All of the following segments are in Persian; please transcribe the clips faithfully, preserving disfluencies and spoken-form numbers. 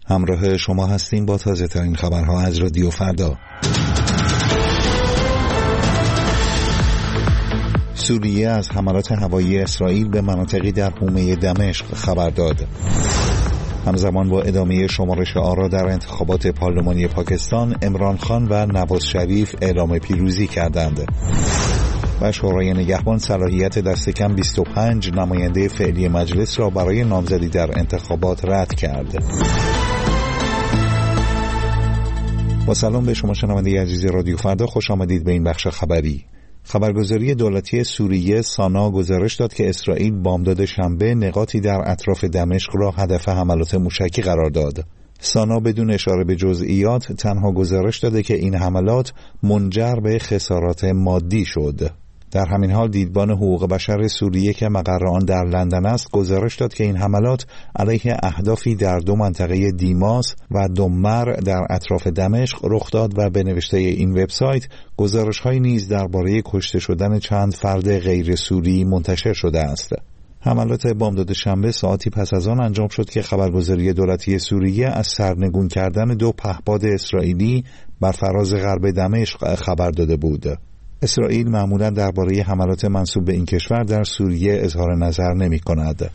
همراه شما هستیم با تازه ترین خبرها از رادیو فردا. سوریه از حملات هوایی اسرائیل به مناطقی در حومه دمشق خبر داد. همزمان با ادامه شمارش آرا در انتخابات پارلمانی پاکستان، عمران خان و نواز شریف اعلام پیروزی کردند. و شورای نگهبان صلاحیت دست کم بیست و پنج نماینده فعلی مجلس را برای نامزدی در انتخابات رد کرد. با سلام به شما شنونده عزیز رادیو فردا، خوش آمدید به این بخش خبری. خبرگزاری دولتی سوریه سانا گزارش داد که اسرائیل بامداد شنبه نقاطی در اطراف دمشق را هدف حملات موشکی قرار داد. سانا بدون اشاره به جزئیات تنها گزارش داده که این حملات منجر به خسارات مادی شد. در همین حال دیدبان حقوق بشر سوریه که مقر آن در لندن است گزارش داد که این حملات علیه اهدافی در دو منطقه دیماس و دمر در اطراف دمشق رخ داد و به نوشته این وبسایت گزارش‌هایی نیز درباره کشته شدن چند فرد غیر سوری منتشر شده است. حملات بامداد شنبه ساعتی پس از آن انجام شد که خبرگزاری دولتی سوریه از سرنگون کردن دو پهپاد اسرائیلی بر فراز غرب دمشق خبر داده بود. اسرائیل معمولاً درباره حملات منسوب به این کشور در سوریه اظهار نظر نمی‌کند.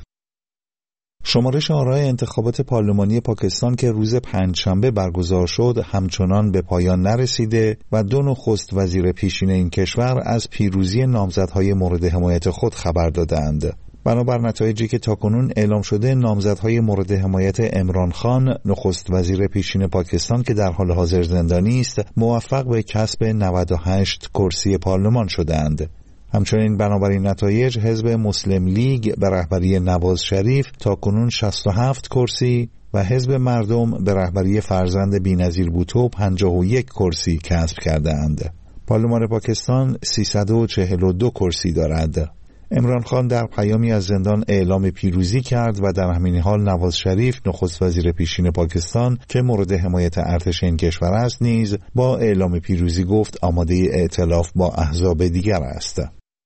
شمارش آرای انتخابات پارلمانی پاکستان که روز پنجشنبه برگزار شد همچنان به پایان نرسیده و دو نخست وزیر پیشین این کشور از پیروزی نامزدهای مورد حمایت خود خبر دادند. بنابر نتایجی که تاکنون اعلام شده، نامزدهای مورد حمایت عمران خان نخست وزیر پیشین پاکستان که در حال حاضر زندانی است موفق به کسب نود و هشت کرسی پارلمان شدند. همچنین بنابر این نتایج حزب مسلم لیگ به رهبری نواز شریف تاکنون شصت و هفت کرسی و حزب مردم به رهبری فرزند بی‌نظیر بوتو پنجاه و یک کرسی کسب کردند. پارلمان پاکستان سیصد و چهل و دو کرسی دارد. عمران خان در پیامی از زندان اعلام پیروزی کرد و در همین حال نواز شریف نخست وزیر پیشین پاکستان که مورد حمایت ارتش این کشور است نیز با اعلام پیروزی گفت آماده ائتلاف با احزاب دیگر است.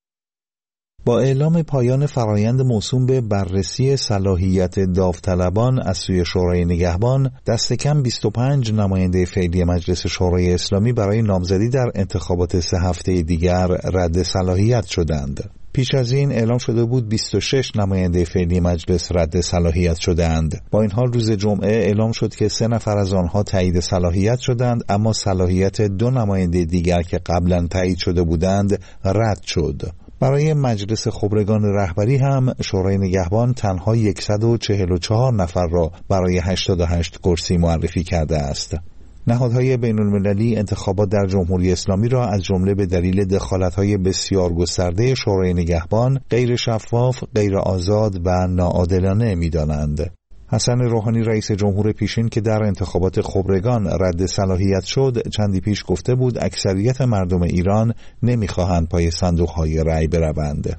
با اعلام پایان فرایند موسوم به بررسی صلاحیت داوطلبان از سوی شورای نگهبان، دست کم بیست و پنج نماینده فعلی مجلس شورای اسلامی برای نامزدی در انتخابات سه هفته دیگر رد صلاحیت شدند. پیش از این اعلام شده بود بیست و شش نماینده فعلی مجلس رد صلاحیت شدند. با این حال روز جمعه اعلام شد که سه نفر از آنها تایید صلاحیت شدند، اما صلاحیت دو نماینده دیگر که قبلا تایید شده بودند رد شد. برای مجلس خبرگان رهبری هم شورای نگهبان تنها صد و چهل و چهار نفر را برای هشتاد و هشت کرسی معرفی کرده است. نهادهای بین المللی انتخابات در جمهوری اسلامی را از جمله به دلیل دخالت‌های بسیار گسترده شورای نگهبان غیر شفاف، غیر آزاد و ناعادلانه می‌دانند. حسن روحانی رئیس جمهور پیشین که در انتخابات خبرگان رد صلاحیت شد چندی پیش گفته بود اکثریت مردم ایران نمی‌خواهند پای صندوق‌های رأی بروند.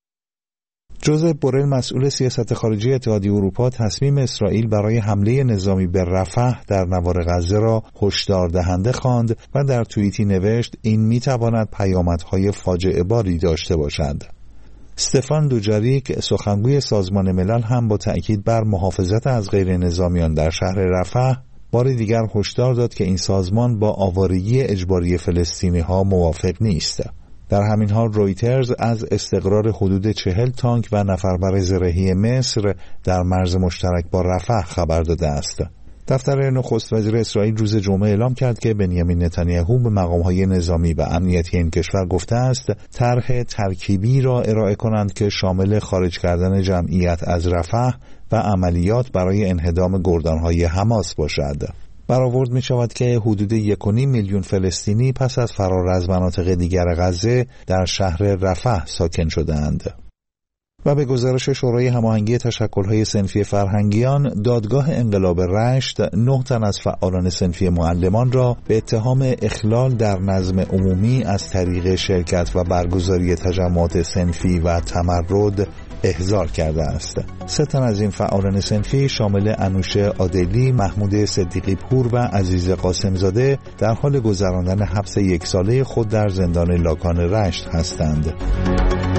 جوزف بورل مسئول سیاست خارجی اتحادیه اروپا تصمیم اسرائیل برای حمله نظامی به رفح در نوار غزه را هشدار دهنده خواند و در توییتی نوشت این میتواند پیامدهای فاجعه باری داشته باشد. استفان دوجاریک سخنگوی سازمان ملل هم با تأکید بر محافظت از غیر نظامیان در شهر رفح بار دیگر هشدار داد که این سازمان با آوارگی اجباری فلسطینی ها موافق نیست. در همین حال رویترز از استقرار حدود چهل تانک و نفربر زرهی مصر در مرز مشترک با رفح خبر داده است. دفتر نخست وزیر اسرائیل روز جمعه اعلام کرد که بنیامین نتانیاهو به مقام‌های نظامی و امنیتی این کشور گفته است طرح ترکیبی را ارائه کنند که شامل خارج کردن جمعیت از رفح و عملیات برای انهدام گردان‌های حماس باشد. برآورد می شود که حدود یک و نیم میلیون فلسطینی پس از فرار از مناطق دیگر غزه در شهر رفح ساکن شدند. و به گزارش شورای هماهنگی تشکل‌های صنفی فرهنگیان، دادگاه انقلاب رشت نه تن از فعالان صنفی معلمان را به اتهام اخلال در نظم عمومی از طریق شرکت و برگزاری تجمعات صنفی و تمرد احضار کرده است. سه تن از این فعالان صنفی شامل انوشه عادلی، محمود صدیقی پور و عزیز قاسمزاده در حال گذراندن حبس یک ساله خود در زندان لاکان رشت هستند.